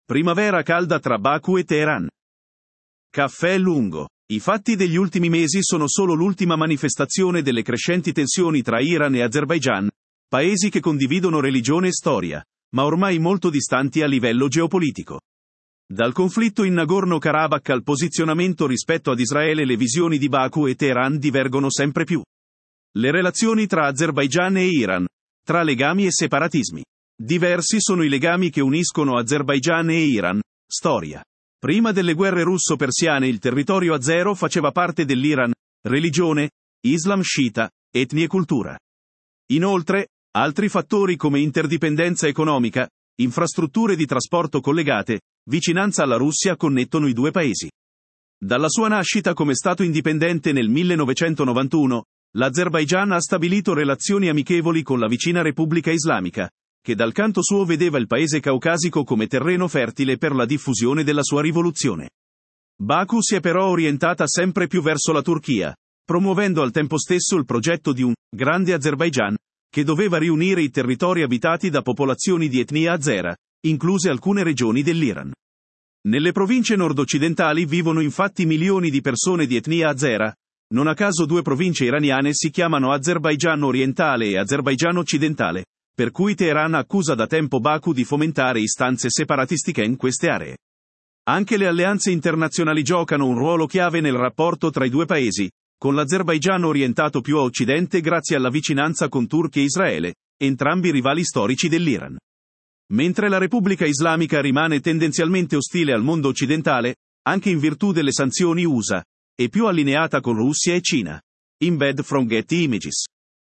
Primavera calda tra Baku e Teheran. Caffè lungo. I fatti degli ultimi mesi sono solo l'ultima manifestazione delle crescenti tensioni tra Iran e Azerbaigian, paesi che condividono religione e storia, ma ormai molto distanti a livello geopolitico. Dal conflitto in Nagorno-Karabakh al posizionamento rispetto ad Israele, le visioni di Baku e Teheran divergono sempre più. Le relazioni tra Azerbaigian e Iran, tra legami e separatismi. Diversi sono i legami che uniscono Azerbaigian e Iran. Storia. Prima delle guerre russo-persiane il territorio azero faceva parte dell'Iran. Religione, Islam sciita, etnia e cultura. Inoltre, altri fattori come interdipendenza economica, infrastrutture di trasporto collegate, vicinanza alla Russia connettono i due paesi. Dalla sua nascita come Stato indipendente nel 1991, l'Azerbaigian ha stabilito relazioni amichevoli con la vicina Repubblica Islamica, che dal canto suo vedeva il paese caucasico come terreno fertile per la diffusione della sua rivoluzione. Baku si è però orientata sempre più verso la Turchia, promuovendo al tempo stesso il progetto di un grande Azerbaigian, che doveva riunire i territori abitati da popolazioni di etnia azera, incluse alcune regioni dell'Iran. Nelle province nord-occidentali vivono infatti milioni di persone di etnia azera. Non a caso due province iraniane si chiamano Azerbaigian orientale e Azerbaigian occidentale, per cui Teheran accusa da tempo Baku di fomentare istanze separatistiche in queste aree. Anche le alleanze internazionali giocano un ruolo chiave nel rapporto tra i due paesi, con l'Azerbaigian orientato più a occidente grazie alla vicinanza con Turchia e Israele, entrambi rivali storici dell'Iran. Mentre la Repubblica Islamica rimane tendenzialmente ostile al mondo occidentale, anche in virtù delle sanzioni USA, e più allineata con Russia e Cina. Embed from Getty Images.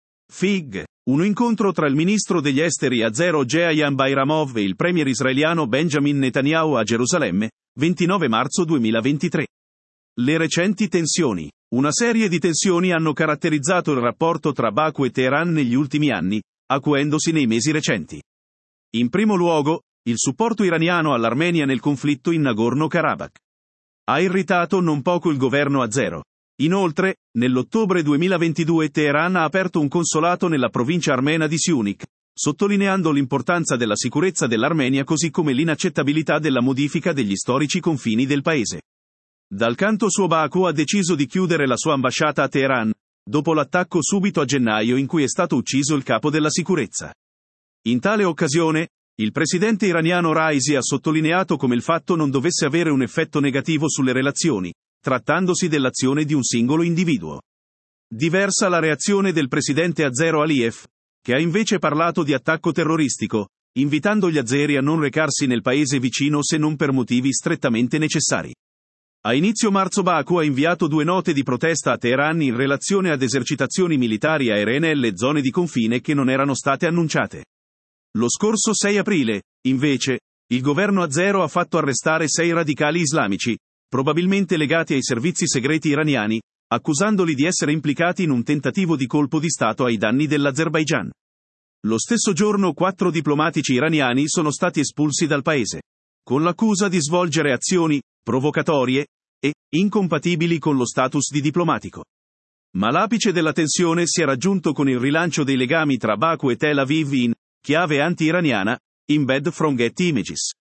Fig. Un incontro tra il ministro degli esteri azero Gehayan Bayramov e il premier israeliano Benjamin Netanyahu a Gerusalemme, 29 marzo 2023. Le recenti tensioni. Una serie di tensioni hanno caratterizzato il rapporto tra Baku e Teheran negli ultimi anni, acuendosi nei mesi recenti. In primo luogo, il supporto iraniano all'Armenia nel conflitto in Nagorno-Karabakh. Ha irritato non poco il governo azero. Inoltre, nell'ottobre 2022 Teheran ha aperto un consolato nella provincia armena di Syunik, sottolineando l'importanza della sicurezza dell'Armenia così come l'inaccettabilità della modifica degli storici confini del paese. Dal canto suo Baku ha deciso di chiudere la sua ambasciata a Teheran, dopo l'attacco subito a gennaio in cui è stato ucciso il capo della sicurezza. In tale occasione, il presidente iraniano Raisi ha sottolineato come il fatto non dovesse avere un effetto negativo sulle relazioni, trattandosi dell'azione di un singolo individuo. Diversa la reazione del presidente azero Aliyev, che ha invece parlato di attacco terroristico, invitando gli azeri a non recarsi nel paese vicino se non per motivi strettamente necessari. A inizio marzo Baku ha inviato 2 note di protesta a Teheran in relazione ad esercitazioni militari aeree nelle zone di confine che non erano state annunciate. Lo scorso 6 aprile, invece, il governo azero ha fatto arrestare 6 radicali islamici, probabilmente legati ai servizi segreti iraniani, accusandoli di essere implicati in un tentativo di colpo di Stato ai danni dell'Azerbaigian. Lo stesso giorno 4 diplomatici iraniani sono stati espulsi dal paese, con l'accusa di svolgere azioni provocatorie e incompatibili con lo status di diplomatico. Ma l'apice della tensione si è raggiunto con il rilancio dei legami tra Baku e Tel Aviv in chiave anti-iraniana, embed from Getty Images.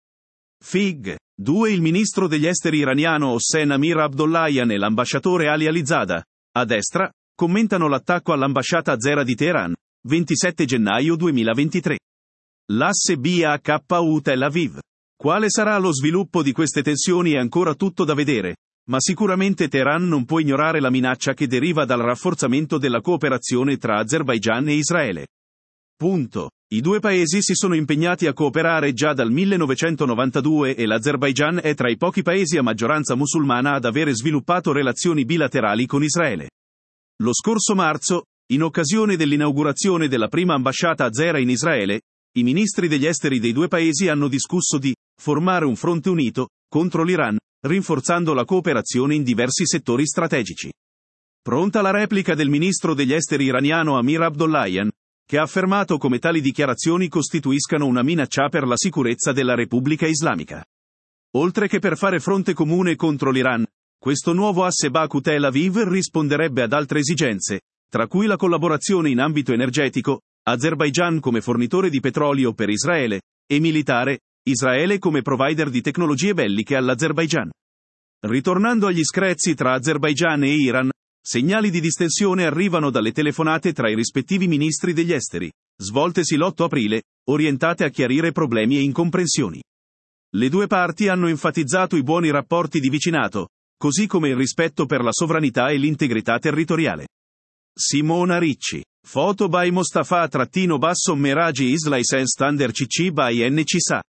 Fig. 2 Il ministro degli esteri iraniano Hossein Amir Abdollahian e l'ambasciatore Ali Alizada, a destra, commentano l'attacco all'ambasciata azera di Teheran, 27 gennaio 2023. L'asse BAKU Tel Aviv. Quale sarà lo sviluppo di queste tensioni è ancora tutto da vedere, ma sicuramente Teheran non può ignorare la minaccia che deriva dal rafforzamento della cooperazione tra Azerbaigian e Israele. Punto. I due paesi si sono impegnati a cooperare già dal 1992 e l'Azerbaigian è tra i pochi paesi a maggioranza musulmana ad avere sviluppato relazioni bilaterali con Israele. Lo scorso marzo, in occasione dell'inaugurazione della prima ambasciata azera in Israele, i ministri degli esteri dei due paesi hanno discusso di formare un fronte unito contro l'Iran, rinforzando la cooperazione in diversi settori strategici. Pronta la replica del ministro degli esteri iraniano Amir Abdollahian, che ha affermato come tali dichiarazioni costituiscano una minaccia per la sicurezza della Repubblica Islamica. Oltre che per fare fronte comune contro l'Iran, questo nuovo asse Baku-Tel Aviv risponderebbe ad altre esigenze, tra cui la collaborazione in ambito energetico, Azerbaigian come fornitore di petrolio per Israele, e militare, Israele come provider di tecnologie belliche all'Azerbaigian. Ritornando agli screzi tra Azerbaigian e Iran, segnali di distensione arrivano dalle telefonate tra i rispettivi ministri degli esteri, svoltesi l'8 aprile, orientate a chiarire problemi e incomprensioni. Le due parti hanno enfatizzato i buoni rapporti di vicinato, così come il rispetto per la sovranità e l'integrità territoriale. Simona Ricci. Foto by Mostafa-Meraji Isla License Under CC by NCSA.